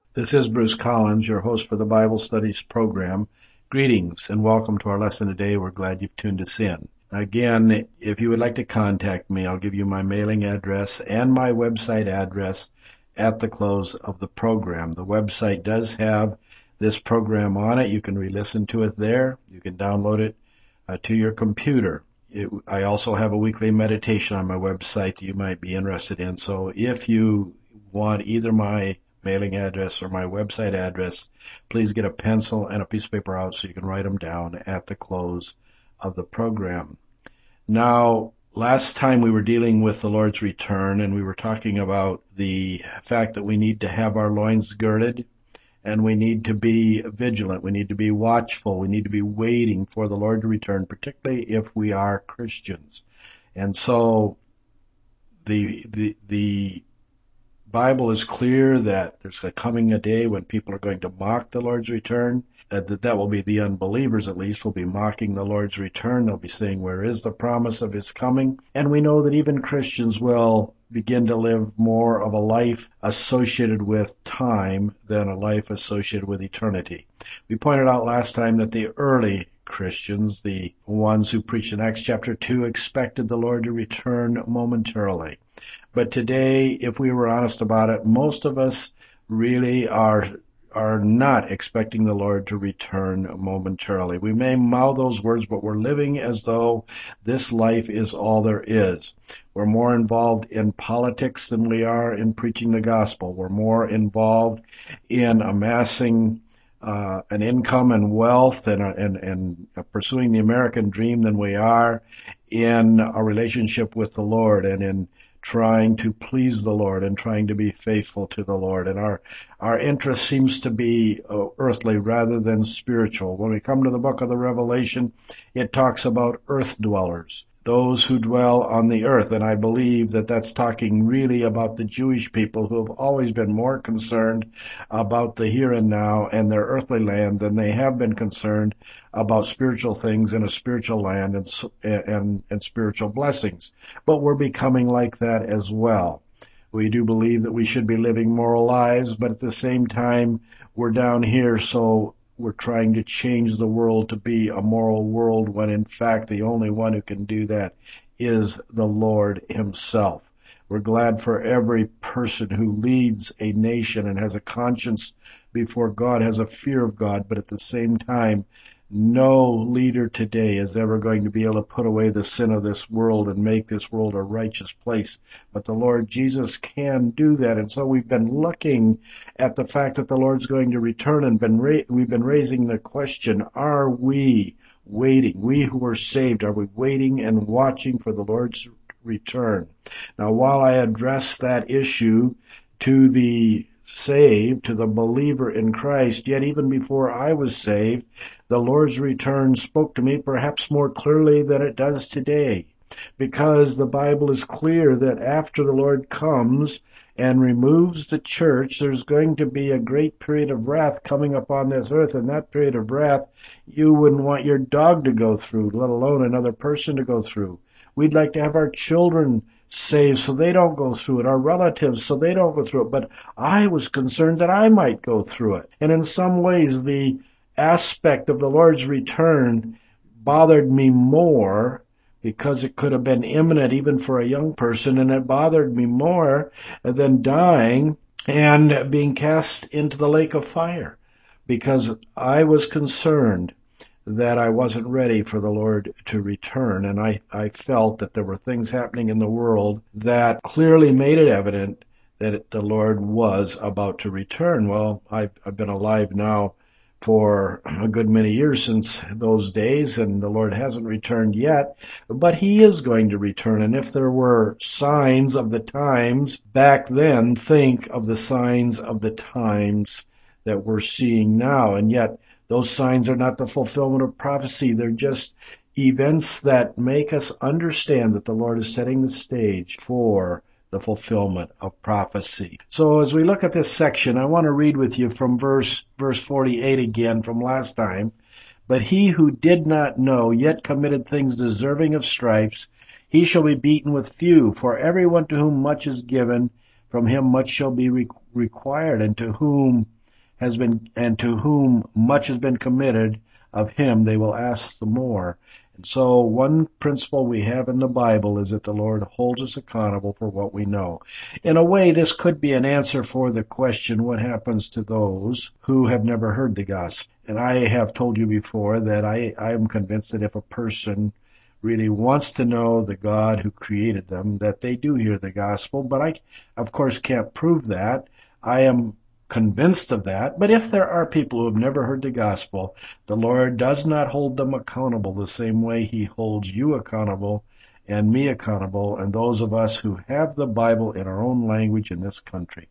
This is Bruce Collins, your host for the Bible Studies program. Greetings and welcome to our lesson today. We're glad you've tuned us in. Again, if you would like to contact me, I'll give you my mailing address and my website address at the close of the program. The website does have this program on it. You can re-listen to it there. You can download it to your computer. I also have a weekly meditation on my website that you might be interested in. So if you want either my mailing address or my website address, please get a pencil and a piece of paper out so you can write them down at the close of the program. Now, last time we were dealing with the Lord's return, and we were talking about the fact that we need to have our loins girded, and we need to be vigilant. We need to be watchful. We need to be waiting for the Lord to return, particularly if we are Christians. And so the Bible is clear that there's coming a day when people are going to mock the Lord's return. That will be the unbelievers, at least, will be mocking the Lord's return. They'll be saying, where is the promise of his coming? And we know that even Christians will begin to live more of a life associated with time than a life associated with eternity. We pointed out last time that the early Christians, the ones who preached in Acts chapter 2, expected the Lord to return momentarily. But today, if we were honest about it, most of us really are not expecting the Lord to return momentarily. We may mouth those words, but we're living as though this life is all there is. We're more involved in politics than we are in preaching the gospel. We're more involved in amassing an income and wealth and pursuing the American dream than we are in a relationship with the Lord and in trying to please the Lord and trying to be faithful to the Lord. And our interest seems to be earthly rather than spiritual. When we come to the book of the Revelation, it talks about earth dwellers, those who dwell on the earth. And I believe that that's talking really about the Jewish people who have always been more concerned about the here and now and their earthly land than they have been concerned about spiritual things in a spiritual land and spiritual blessings. But we're becoming like that as well. We do believe that we should be living moral lives, but at the same time, we're down here, so we're trying to change the world to be a moral world when in fact the only one who can do that is the Lord himself. We're glad for every person who leads a nation and has a conscience before God, has a fear of God, but at the same time, no leader today is ever going to be able to put away the sin of this world and make this world a righteous place. But the Lord Jesus can do that. And so we've been looking at the fact that the Lord's going to return and we've been raising the question, are we waiting? We who are saved, are we waiting and watching for the Lord's return? Now, while I address that issue to the saved, to the believer in Christ, yet even before I was saved, the Lord's return spoke to me perhaps more clearly than it does today, because the Bible is clear that after the Lord comes and removes the church, there's going to be a great period of wrath coming upon this earth, and that period of wrath you wouldn't want your dog to go through, let alone another person to go through. We'd like to have our children saved so they don't go through it, our relatives so they don't go through it, but I was concerned that I might go through it. And in some ways, the aspect of the Lord's return bothered me more because it could have been imminent even for a young person, and it bothered me more than dying and being cast into the lake of fire, because I was concerned that I wasn't ready for the Lord to return. And I felt that there were things happening in the world that clearly made it evident that the Lord was about to return. Well, I've been alive now for a good many years since those days, and the Lord hasn't returned yet, but he is going to return. And if there were signs of the times back then, think of the signs of the times that we're seeing now. And yet those signs are not the fulfillment of prophecy. They're just events that make us understand that the Lord is setting the stage for the fulfillment of prophecy. So as we look at this section, I want to read with you from verse 48 again from last time. But he who did not know yet committed things deserving of stripes, he shall be beaten with few. For everyone to whom much is given, from him much shall be required, and to whom has been, and to whom much has been committed, of him they will ask the more. And so one principle we have in the Bible is that the Lord holds us accountable for what we know. In a way, this could be an answer for the question, what happens to those who have never heard the gospel? And I have told you before that I am convinced that if a person really wants to know the God who created them, that they do hear the gospel. But I, of course, can't prove that. I am convinced of that. But if there are people who have never heard the gospel, the Lord does not hold them accountable the same way he holds you accountable and me accountable and those of us who have the Bible in our own language in this country.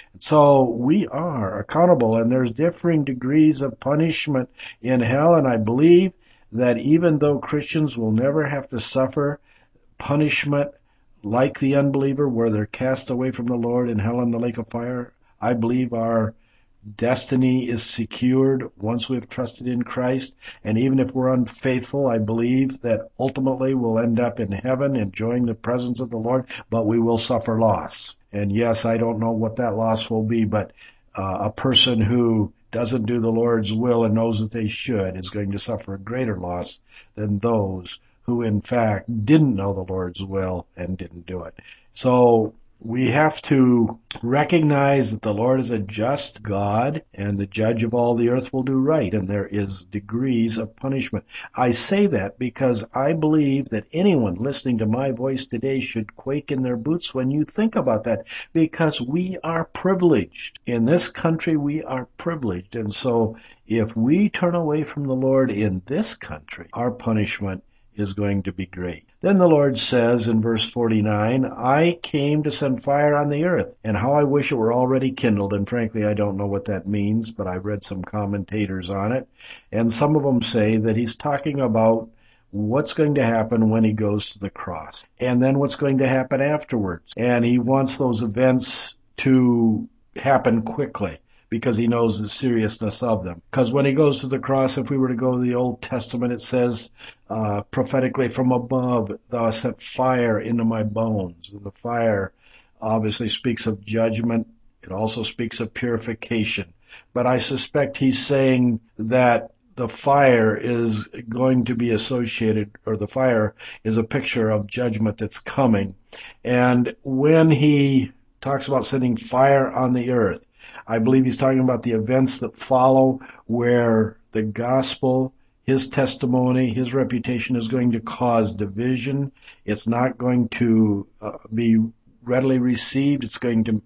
So we are accountable, and there's differing degrees of punishment in hell, and I believe that even though Christians will never have to suffer punishment like the unbeliever, where they're cast away from the Lord in hell and the lake of fire, I believe our destiny is secured once we've trusted in Christ. And even if we're unfaithful, I believe that ultimately we'll end up in heaven enjoying the presence of the Lord, but we will suffer loss. And yes, I don't know what that loss will be, but a person who doesn't do the Lord's will and knows that they should is going to suffer a greater loss than those who in fact didn't know the Lord's will and didn't do it. So we have to recognize that the Lord is a just God, and the judge of all the earth will do right, and there is degrees of punishment. I say that because I believe that anyone listening to my voice today should quake in their boots when you think about that, because we are privileged. In this country, we are privileged, and so if we turn away from the Lord in this country, our punishment is going to be great. Then the Lord says in verse 49, I came to send fire on the earth, and how I wish it were already kindled. And frankly, I don't know what that means, but I've read some commentators on it. And some of them say that he's talking about what's going to happen when he goes to the cross, and then what's going to happen afterwards. And he wants those events to happen quickly, because he knows the seriousness of them. Because when he goes to the cross, if we were to go to the Old Testament, it says prophetically, from above, thou hast set fire into my bones. And the fire obviously speaks of judgment. It also speaks of purification. But I suspect he's saying that the fire is going to be associated, or the fire is a picture of judgment that's coming. And when he talks about sending fire on the earth, I believe he's talking about the events that follow, where the gospel, his testimony, his reputation is going to cause division. It's not going to be readily received. It's going to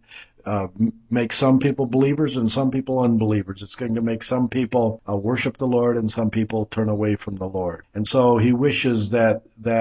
make some people believers and some people unbelievers. It's going to make some people worship the Lord and some people turn away from the Lord. And so he wishes that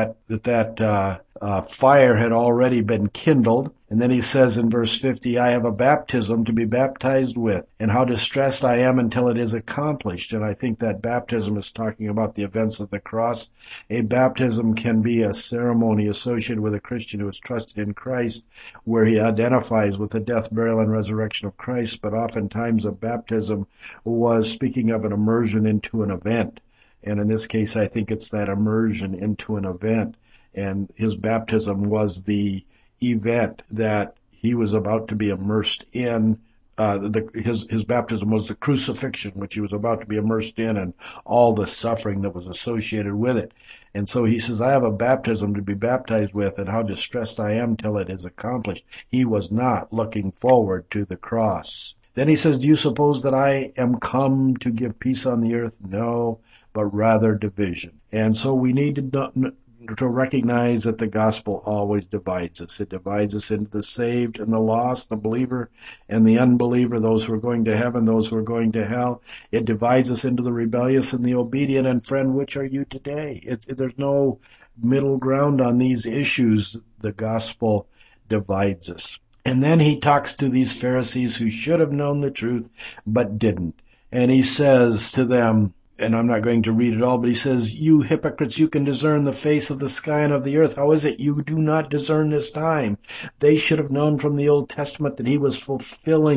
fire had already been kindled. And then he says in verse 50, I have a baptism to be baptized with, and how distressed I am until it is accomplished. And I think that baptism is talking about the events of the cross. A baptism can be a ceremony associated with a Christian who has trusted in Christ, where he identifies with the death, burial, and resurrection of Christ. But oftentimes a baptism was speaking of an immersion into an event. And in this case, I think it's that immersion into an event. And his baptism was the event that he was about to be immersed in. His baptism was the crucifixion, which he was about to be immersed in, and all the suffering that was associated with it. And so he says, I have a baptism to be baptized with, and how distressed I am till it is accomplished. He was not looking forward to the cross. Then he says, do you suppose that I am come to give peace on the earth? No, but rather division. And so we need to recognize that the gospel always divides us. It divides us into the saved and the lost, the believer and the unbeliever, those who are going to heaven, those who are going to hell. It divides us into the rebellious and the obedient. And friend, which are you today? There's no middle ground on these issues. The gospel divides us. And then he talks to these Pharisees who should have known the truth but didn't. And he says to them, and I'm not going to read it all, but he says, you hypocrites, you can discern the face of the sky and of the earth. How is it you do not discern this time? They should have known from the Old Testament that he was fulfilling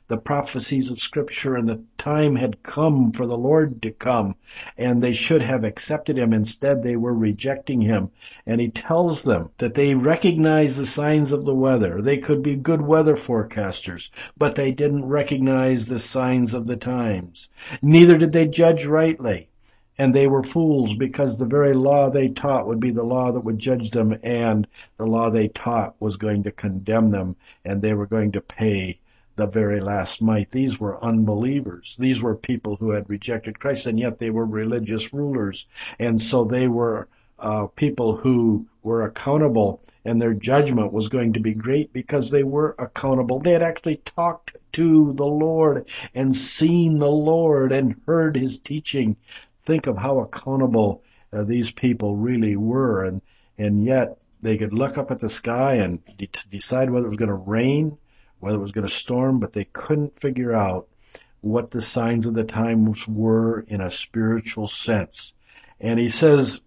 the prophecies of Scripture, and the time had come for the Lord to come, and they should have accepted him. Instead, they were rejecting him. And he tells them that they recognize the signs of the weather. They could be good weather forecasters, but they didn't recognize the signs of the times. Neither did they judge rightly. And they were fools, because the very law they taught would be the law that would judge them, and the law they taught was going to condemn them, and they were going to pay the very last mite. These were unbelievers. These were people who had rejected Christ, and yet they were religious rulers. And so they were people who were accountable, and their judgment was going to be great because they were accountable. They had actually talked to the Lord and seen the Lord and heard his teaching. Think of how accountable these people really were, and yet they could look up at the sky and decide whether it was going to rain, whether it was going to storm, but they couldn't figure out what the signs of the times were in a spiritual sense. And he says,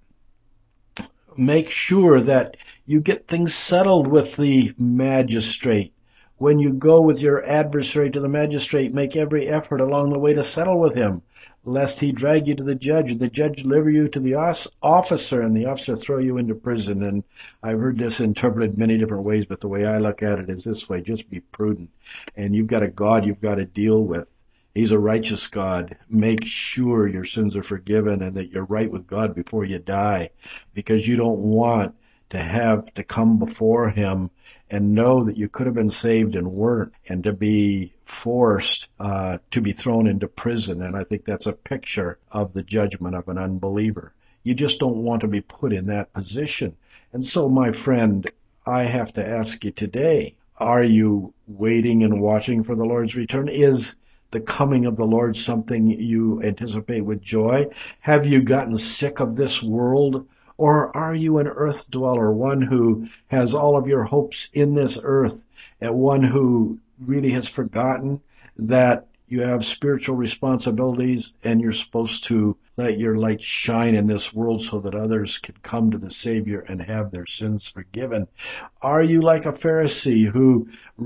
make sure that you get things settled with the magistrate. When you go with your adversary to the magistrate, make every effort along the way to settle with him, lest he drag you to the judge, and the judge deliver you to the officer, and the officer throw you into prison. And I've heard this interpreted many different ways, but the way I look at it is this way: just be prudent. And you've got a God you've got to deal with. He's a righteous God. Make sure your sins are forgiven and that you're right with God before you die, because you don't want to have to come before him and know that you could have been saved and weren't, and to be forced to be thrown into prison. And I think that's a picture of the judgment of an unbeliever. You just don't want to be put in that position. And so, my friend, I have to ask you today, are you waiting and watching for the Lord's return? Is the coming of the Lord something you anticipate with joy? Have you gotten sick of this world? Or are you an earth dweller, one who has all of your hopes in this earth, and one who really has forgotten that you have spiritual responsibilities and you're supposed to let your light shine in this world so that others can come to the Savior and have their sins forgiven? Are you like a Pharisee who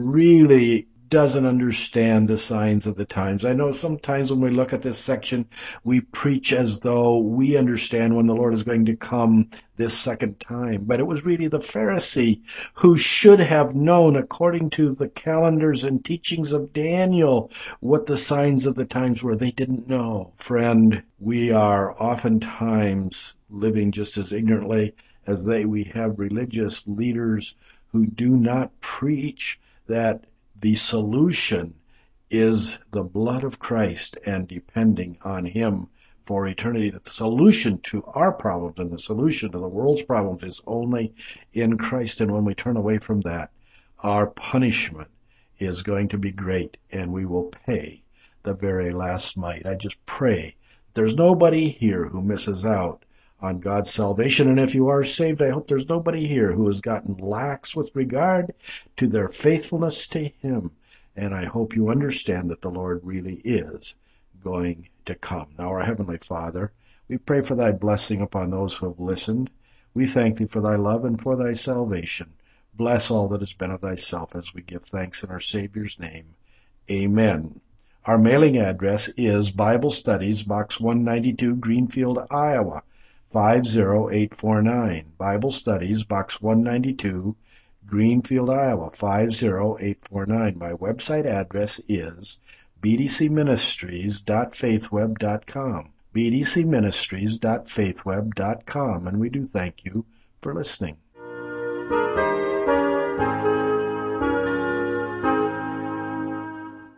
really doesn't understand the signs of the times? I know sometimes when we look at this section, we preach as though we understand when the Lord is going to come this second time. But it was really the Pharisee who should have known, according to the calendars and teachings of Daniel, what the signs of the times were. They didn't know. Friend, we are oftentimes living just as ignorantly as they. We have religious leaders who do not preach that the solution is the blood of Christ and depending on him for eternity. That the solution to our problems and the solution to the world's problems is only in Christ. And when we turn away from that, our punishment is going to be great, and we will pay the very last mite. I just pray there's nobody here who misses out on God's salvation. And if you are saved, I hope there's nobody here who has gotten lax with regard to their faithfulness to him. And I hope you understand that the Lord really is going to come. Now, our Heavenly Father, we pray for thy blessing upon those who have listened. We thank thee for thy love and for thy salvation. Bless all that has been of thyself as we give thanks in our Savior's name. Amen. Our mailing address is Bible Studies, Box 192, Greenfield, Iowa, 50849. Bible Studies, Box 192, Greenfield, Iowa, 50849. My website address is bdcministries.faithweb.com. bdcministries.faithweb.com. And we do thank you for listening.